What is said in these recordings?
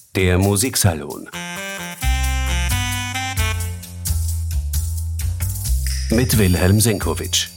Der Musiksalon mit Wilhelm Senkowitsch.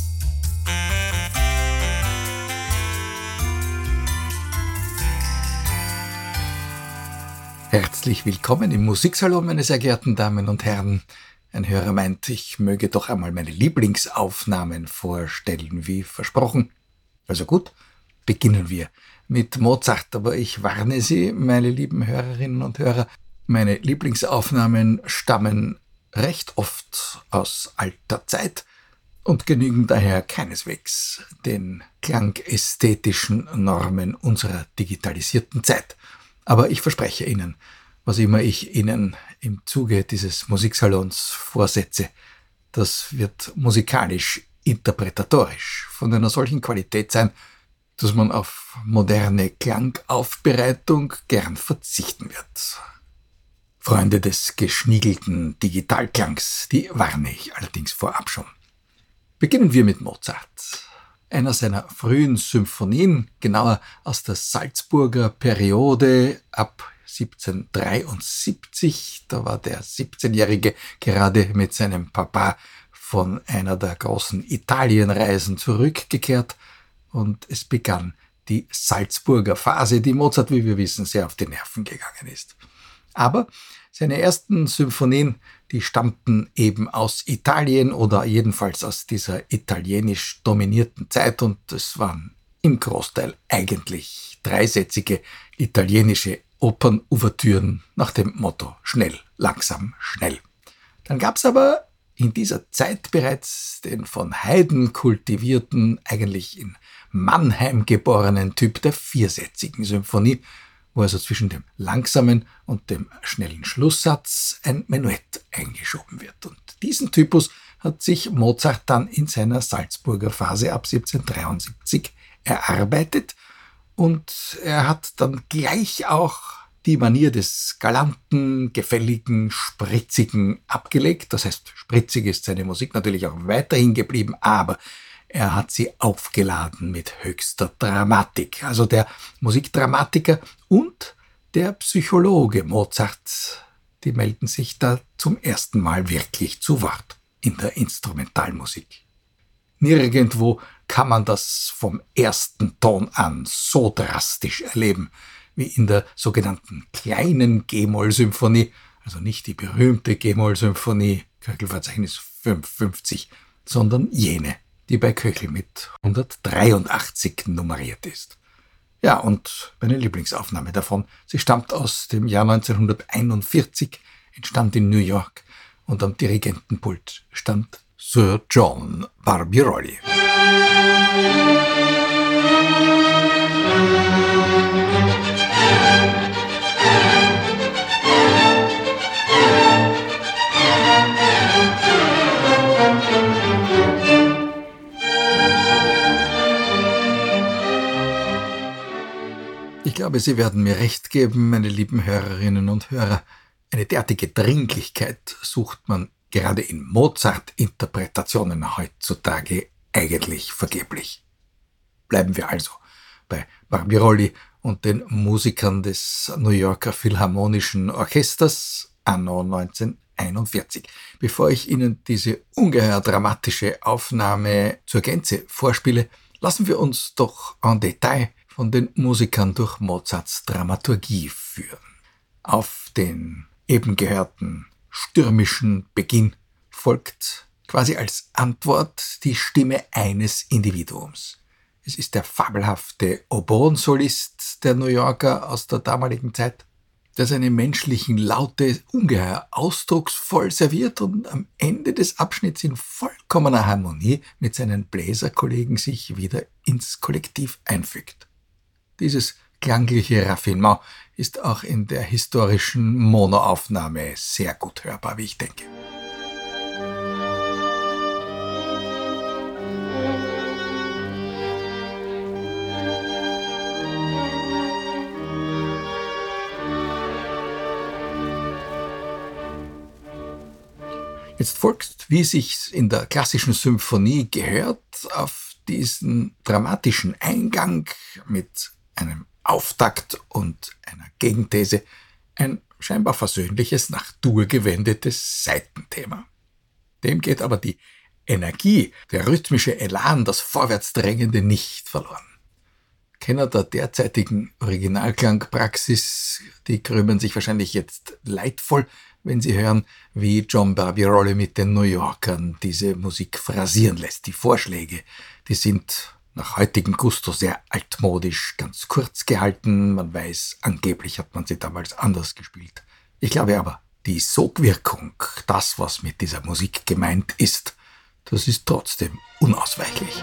Herzlich willkommen im Musiksalon, meine sehr geehrten Damen und Herren. Ein Hörer meint, ich möge doch einmal meine Lieblingsaufnahmen vorstellen, wie versprochen. Also gut, beginnen wir mit Mozart, aber ich warne Sie, meine lieben Hörerinnen und Hörer, meine Lieblingsaufnahmen stammen recht oft aus alter Zeit und genügen daher keineswegs den klangästhetischen Normen unserer digitalisierten Zeit. Aber ich verspreche Ihnen, was immer ich Ihnen im Zuge dieses Musiksalons vorsetze, das wird musikalisch, interpretatorisch von einer solchen Qualität sein, dass man auf moderne Klangaufbereitung gern verzichten wird. Freunde des geschniegelten Digitalklangs, die warne ich allerdings vorab schon. Beginnen wir mit Mozart. Einer seiner frühen Symphonien, genauer aus der Salzburger Periode ab 1773, da war der 17-Jährige gerade mit seinem Papa von einer der großen Italienreisen zurückgekehrt und es begann die Salzburger Phase, die Mozart, wie wir wissen, sehr auf die Nerven gegangen ist. Aber seine ersten Symphonien, die stammten eben aus Italien oder jedenfalls aus dieser italienisch dominierten Zeit und es waren im Großteil eigentlich dreisätzige italienische Opernouvertüren nach dem Motto schnell, langsam, schnell. Dann gab's aber in dieser Zeit bereits den von Haydn kultivierten, eigentlich in Mannheim geborenen Typ der viersätzigen Symphonie, wo also zwischen dem langsamen und dem schnellen Schlusssatz ein Menuett eingeschoben wird. Und diesen Typus hat sich Mozart dann in seiner Salzburger Phase ab 1773 erarbeitet und er hat dann gleich auch die Manier des galanten, gefälligen, spritzigen abgelegt. Das heißt, spritzig ist seine Musik natürlich auch weiterhin geblieben, aber er hat sie aufgeladen mit höchster Dramatik. Also der Musikdramatiker und der Psychologe Mozart, die melden sich da zum ersten Mal wirklich zu Wort in der Instrumentalmusik. Nirgendwo kann man das vom ersten Ton an so drastisch erleben, wie in der sogenannten kleinen G-Moll-Symphonie, also nicht die berühmte G-Moll-Symphonie, Köchel-Verzeichnis 550, sondern jene, die bei Köchel mit 183 nummeriert ist. Ja, und meine Lieblingsaufnahme davon, sie stammt aus dem Jahr 1941, entstand in New York und am Dirigentenpult stand Sir John Barbirolli. Ich glaube, Sie werden mir recht geben, meine lieben Hörerinnen und Hörer. Eine derartige Dringlichkeit sucht man gerade in Mozart-Interpretationen heutzutage eigentlich vergeblich. Bleiben wir also bei Barbirolli und den Musikern des New Yorker Philharmonischen Orchesters anno 1941. Bevor ich Ihnen diese ungeheuer dramatische Aufnahme zur Gänze vorspiele, lassen wir uns doch en Detail von den Musikern durch Mozarts Dramaturgie führen. Auf den eben gehörten stürmischen Beginn folgt quasi als Antwort die Stimme eines Individuums. Es ist der fabelhafte Oboensolist der New Yorker aus der damaligen Zeit, der seine menschlichen Laute ungeheuer ausdrucksvoll serviert und am Ende des Abschnitts in vollkommener Harmonie mit seinen Bläserkollegen sich wieder ins Kollektiv einfügt. Dieses klangliche Raffinement ist auch in der historischen Monoaufnahme sehr gut hörbar, wie ich denke. Jetzt folgt, wie sich's in der klassischen Symphonie gehört, auf diesen dramatischen Eingang mit einem Auftakt und einer Gegenthese Ein scheinbar versöhnliches, nach Dur gewendetes Seitenthema. Dem geht aber die Energie, der rhythmische Elan, das Vorwärtsdrängende nicht verloren. Kenner der derzeitigen Originalklangpraxis, die krümmen sich wahrscheinlich jetzt leidvoll, wenn sie hören, wie John Barbirolli mit den New Yorkern diese Musik phrasieren lässt. Die Vorschläge, die sind nach heutigem Gusto sehr altmodisch, ganz kurz gehalten. Man weiß, angeblich hat man sie damals anders gespielt. Ich glaube aber, die Sogwirkung, das, was mit dieser Musik gemeint ist, das ist trotzdem unausweichlich.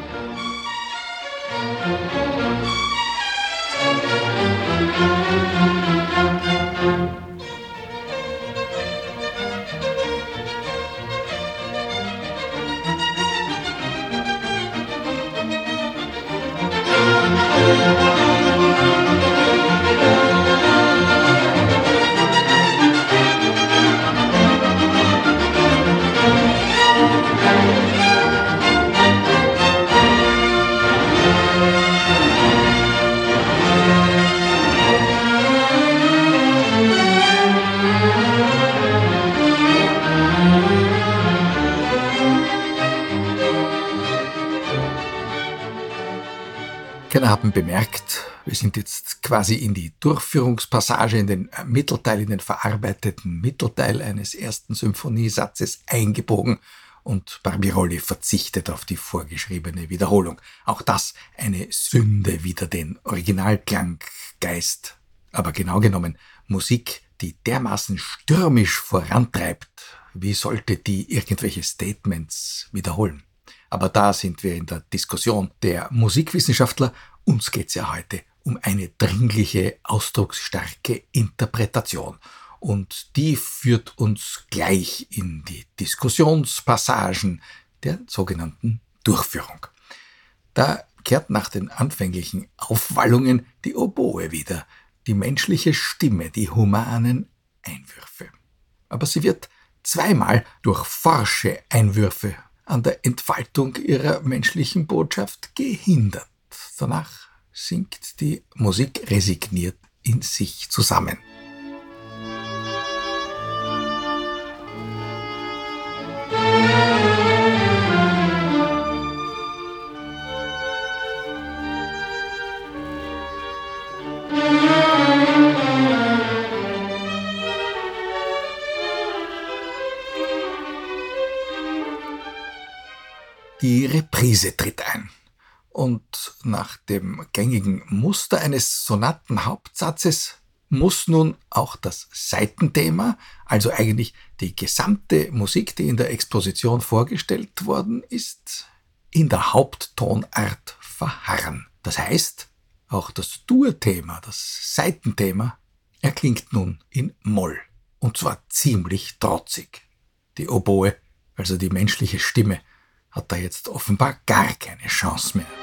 Kenner haben bemerkt, wir sind jetzt quasi in die Durchführungspassage, in den Mittelteil, in den verarbeiteten Mittelteil eines ersten Symphoniesatzes eingebogen und Barbirolli verzichtet auf die vorgeschriebene Wiederholung. Auch das eine Sünde wider den Originalklanggeist. Aber genau genommen, Musik, die dermaßen stürmisch vorantreibt, wie sollte die irgendwelche Statements wiederholen? Aber da sind wir in der Diskussion der Musikwissenschaftler. Uns geht's ja heute um eine dringliche, ausdrucksstarke Interpretation. Und die führt uns gleich in die Diskussionspassagen der sogenannten Durchführung. Da kehrt nach den anfänglichen Aufwallungen die Oboe wieder, die menschliche Stimme, die humanen Einwürfe. Aber sie wird zweimal durch forsche Einwürfe an der Entfaltung ihrer menschlichen Botschaft gehindert. Danach sinkt die Musik resigniert in sich zusammen. Die Reprise tritt ein und nach dem gängigen Muster eines Sonatenhauptsatzes muss nun auch das Seitenthema, also eigentlich die gesamte Musik, die in der Exposition vorgestellt worden ist, in der Haupttonart verharren. Das heißt, auch das Dur-Thema, das Seitenthema, erklingt nun in Moll, und zwar ziemlich trotzig. Die Oboe, also die menschliche Stimme, hat da jetzt offenbar gar keine Chance mehr.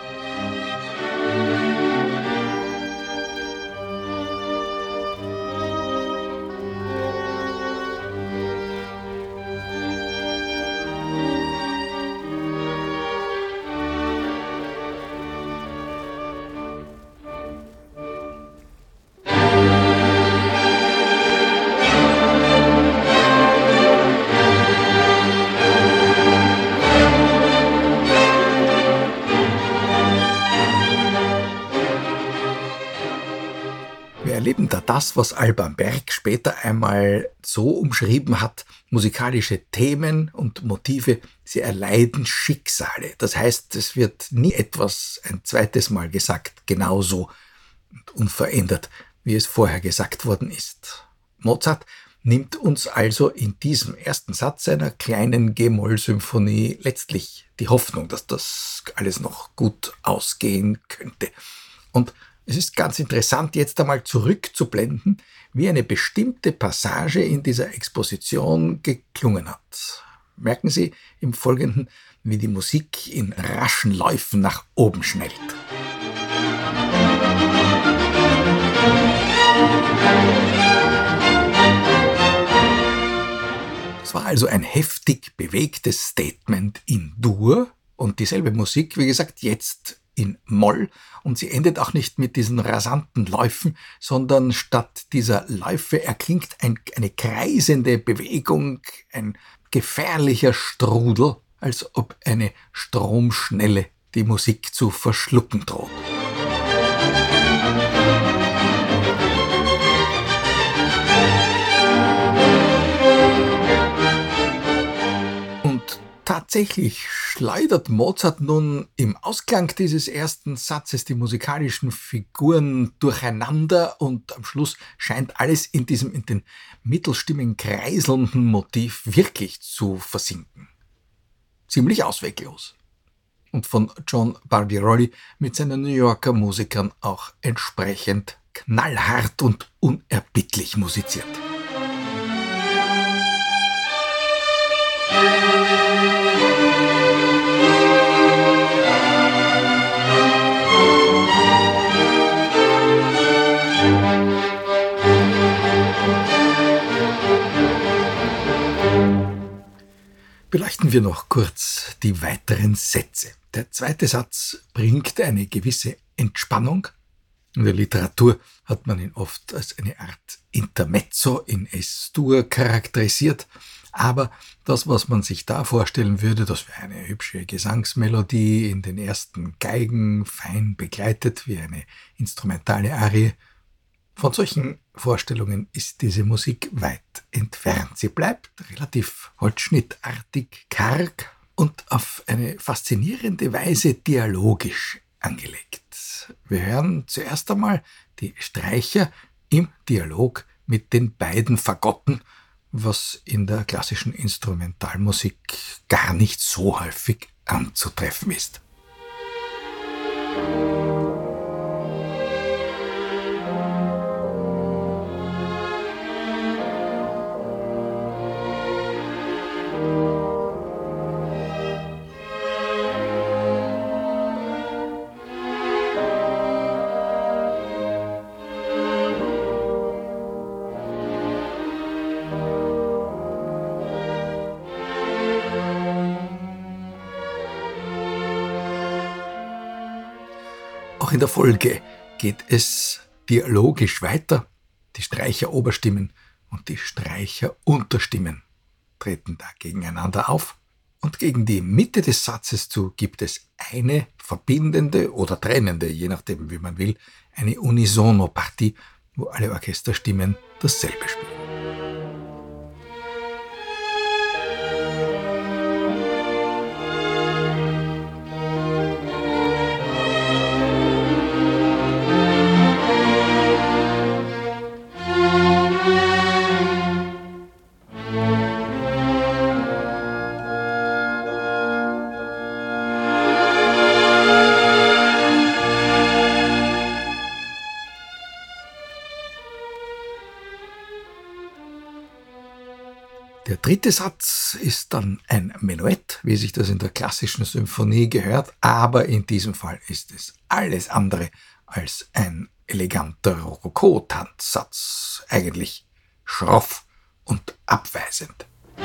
Wir erleben da das, was Alban Berg später einmal so umschrieben hat: musikalische Themen und Motive, sie erleiden Schicksale. Das heißt, es wird nie etwas ein zweites Mal gesagt, genauso und unverändert, wie es vorher gesagt worden ist. Mozart nimmt uns also in diesem ersten Satz seiner kleinen G-Moll-Symphonie letztlich die Hoffnung, dass das alles noch gut ausgehen könnte. Und es ist ganz interessant, jetzt einmal zurückzublenden, wie eine bestimmte Passage in dieser Exposition geklungen hat. Merken Sie im Folgenden, wie die Musik in raschen Läufen nach oben schnellt. Es war also ein heftig bewegtes Statement in Dur und dieselbe Musik, wie gesagt, jetzt in Moll und sie endet auch nicht mit diesen rasanten Läufen, sondern statt dieser Läufe erklingt eine kreisende Bewegung, ein gefährlicher Strudel, als ob eine Stromschnelle die Musik zu verschlucken droht. Und tatsächlich schleudert Mozart nun im Ausklang dieses ersten Satzes die musikalischen Figuren durcheinander und am Schluss scheint alles in den Mittelstimmen kreiselnden Motiv wirklich zu versinken. Ziemlich ausweglos. Und von John Barbirolli mit seinen New Yorker Musikern auch entsprechend knallhart und unerbittlich musiziert. Beleuchten wir noch kurz die weiteren Sätze. Der zweite Satz bringt eine gewisse Entspannung. In der Literatur hat man ihn oft als eine Art Intermezzo in Es-Dur charakterisiert. Aber das, was man sich da vorstellen würde, das wäre eine hübsche Gesangsmelodie in den ersten Geigen, fein begleitet wie eine instrumentale Arie. Von solchen Vorstellungen ist diese Musik weit entfernt. Sie bleibt relativ holzschnittartig, karg und auf eine faszinierende Weise dialogisch angelegt. Wir hören zuerst einmal die Streicher im Dialog mit den beiden Fagotten, was in der klassischen Instrumentalmusik gar nicht so häufig anzutreffen ist. Auch in der Folge geht es dialogisch weiter. Die Streicher-Oberstimmen und die Streicher-Unterstimmen treten da gegeneinander auf. Und gegen die Mitte des Satzes zu gibt es eine verbindende oder trennende, je nachdem wie man will, eine Unisono-Partie, wo alle Orchesterstimmen dasselbe spielen. Der dritte Satz ist dann ein Menuett, wie sich das in der klassischen Symphonie gehört, aber in diesem Fall ist es alles andere als ein eleganter Rokoko-Tanzsatz, eigentlich schroff und abweisend.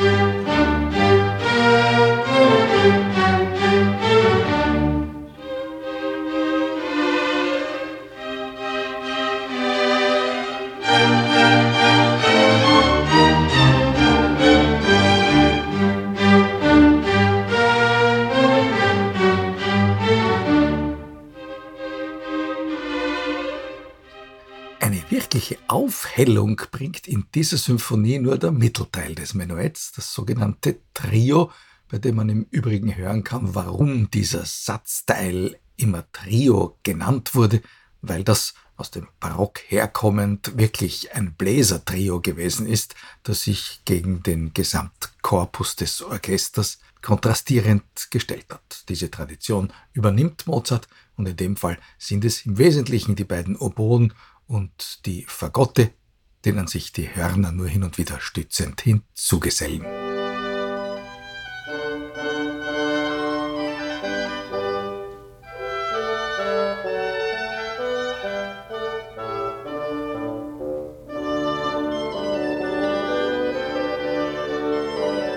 Eine wirkliche Aufhellung bringt in dieser Symphonie nur der Mittelteil des Menuetts, das sogenannte Trio, bei dem man im Übrigen hören kann, warum dieser Satzteil immer Trio genannt wurde, weil das aus dem Barock herkommend wirklich ein Bläsertrio gewesen ist, das sich gegen den Gesamtkorpus des Orchesters kontrastierend gestellt hat. Diese Tradition übernimmt Mozart und in dem Fall sind es im Wesentlichen die beiden Oboen und die Fagotte, denen sich die Hörner nur hin und wieder stützend hinzugesellen.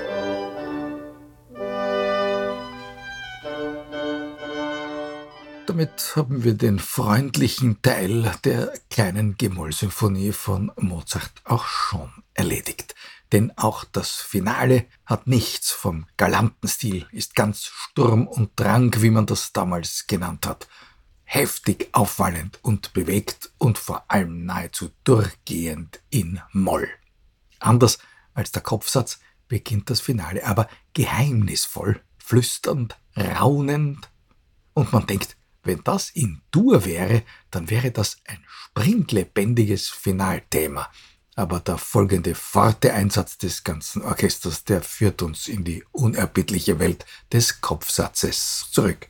Der damit haben wir den freundlichen Teil der kleinen G-Moll-Symphonie von Mozart auch schon erledigt. Denn auch das Finale hat nichts vom galanten Stil, ist ganz Sturm und Drang, wie man das damals genannt hat. Heftig aufwallend und bewegt und vor allem nahezu durchgehend in Moll. Anders als der Kopfsatz beginnt das Finale aber geheimnisvoll, flüsternd, raunend. Und man denkt, wenn das in Dur wäre, dann wäre das ein springlebendiges Finalthema. Aber der folgende forte Einsatz des ganzen Orchesters, der führt uns in die unerbittliche Welt des Kopfsatzes zurück.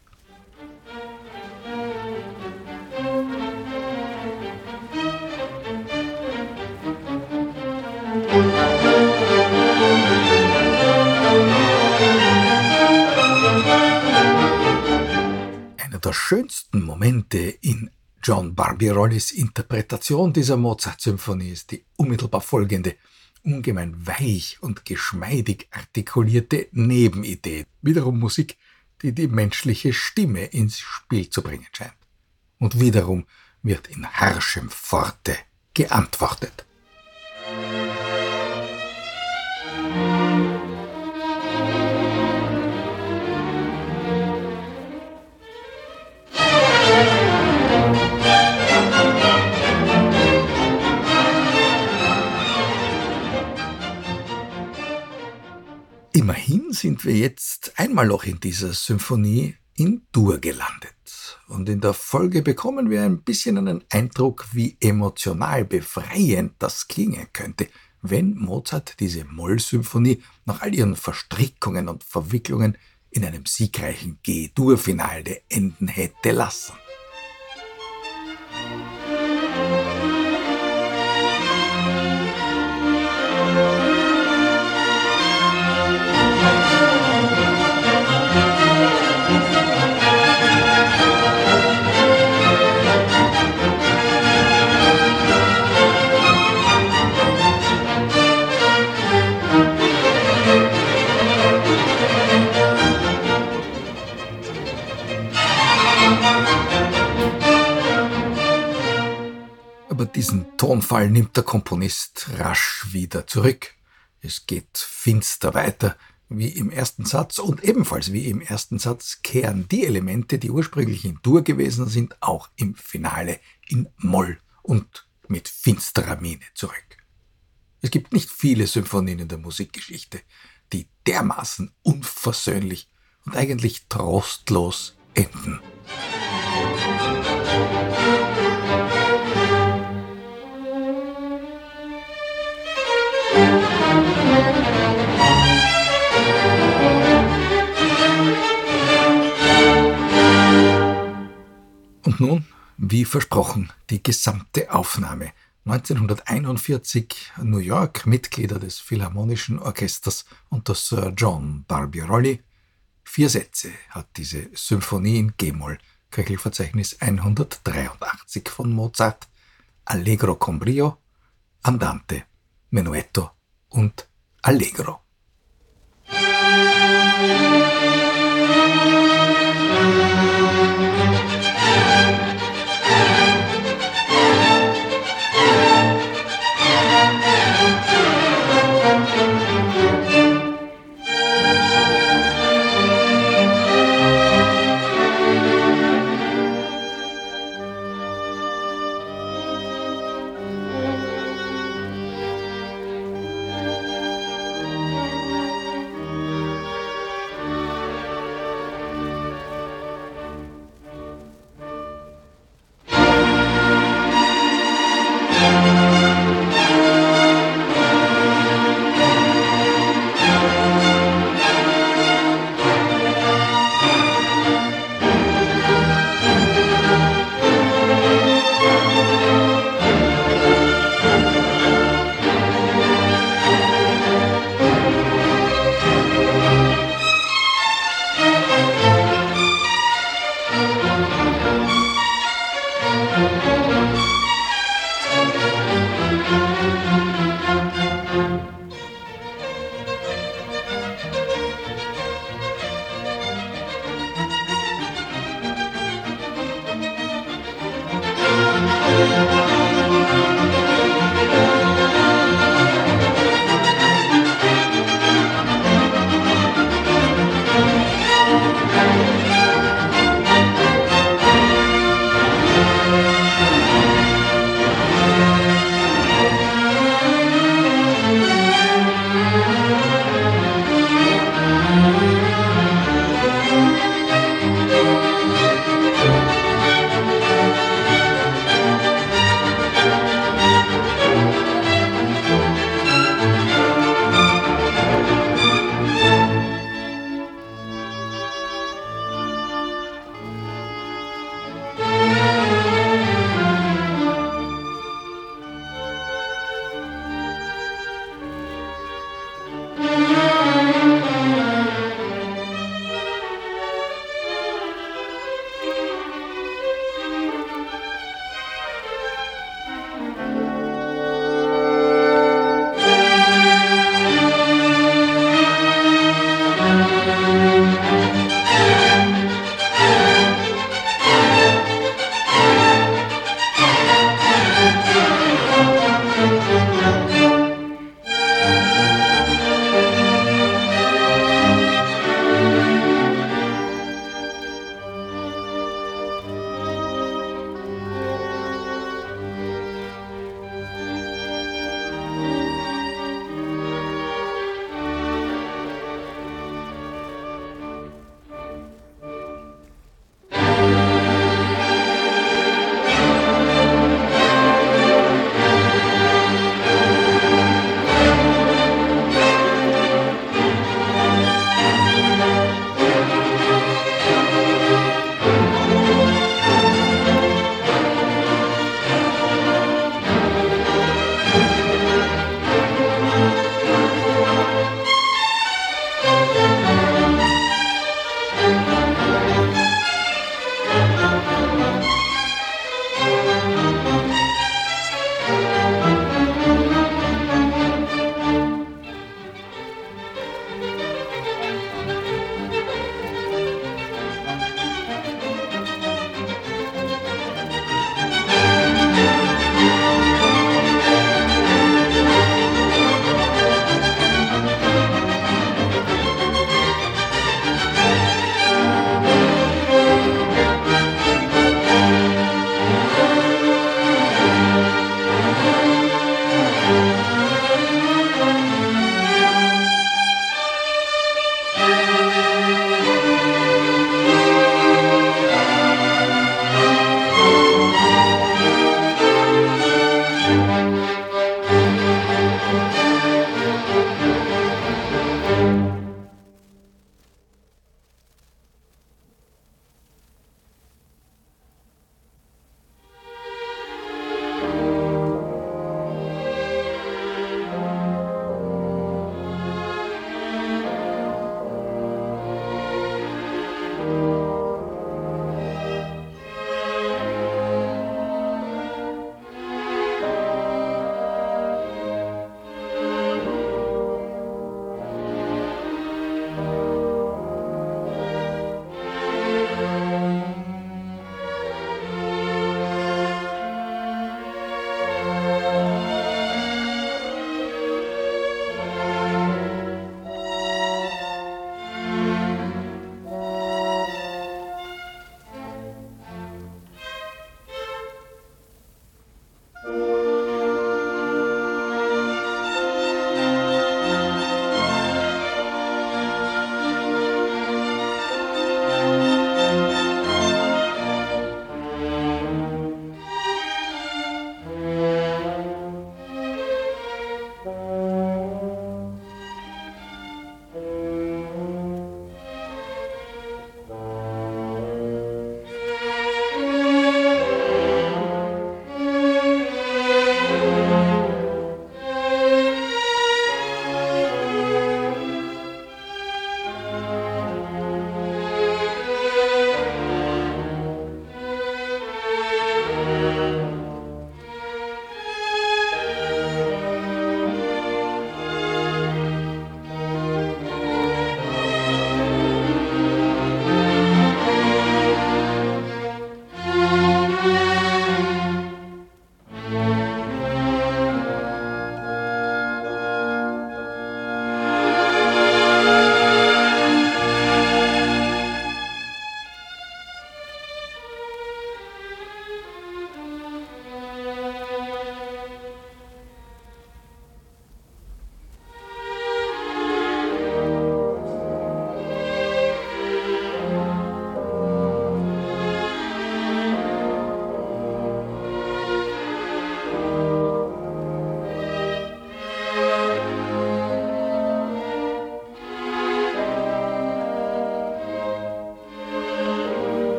Einer der schönsten Momente in John Barbirollis Interpretation dieser Mozart-Symphonie ist die unmittelbar folgende, ungemein weich und geschmeidig artikulierte Nebenidee. Wiederum Musik, die die menschliche Stimme ins Spiel zu bringen scheint. Und wiederum wird in harschem Forte geantwortet. Immerhin sind wir jetzt einmal noch in dieser Symphonie in Dur gelandet. Und in der Folge bekommen wir ein bisschen einen Eindruck, wie emotional befreiend das klingen könnte, wenn Mozart diese Moll-Symphonie nach all ihren Verstrickungen und Verwicklungen in einem siegreichen G-Dur-Finale enden hätte lassen. Aber diesen Tonfall nimmt der Komponist rasch wieder zurück. Es geht finster weiter wie im ersten Satz und ebenfalls wie im ersten Satz kehren die Elemente, die ursprünglich in Dur gewesen sind, auch im Finale in Moll und mit finsterer Miene zurück. Es gibt nicht viele Symphonien in der Musikgeschichte, die dermaßen unversöhnlich und eigentlich trostlos enden. Und nun, wie versprochen, die gesamte Aufnahme. 1941 New York, Mitglieder des Philharmonischen Orchesters unter Sir John Barbirolli. 4 Sätze hat diese Symphonie in G-Moll, Köchelverzeichnis 183 von Mozart, Allegro con brio, Andante, Menuetto und Allegro.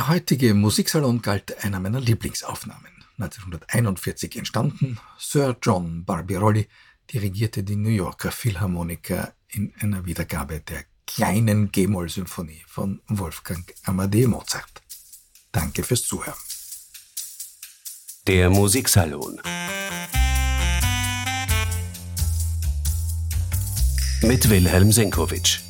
Der heutige Musiksalon galt einer meiner Lieblingsaufnahmen. 1941 entstanden, Sir John Barbirolli dirigierte die New Yorker Philharmoniker in einer Wiedergabe der kleinen G-Moll-Symphonie von Wolfgang Amadeus Mozart. Danke fürs Zuhören. Der Musiksalon mit Wilhelm Senkowitsch.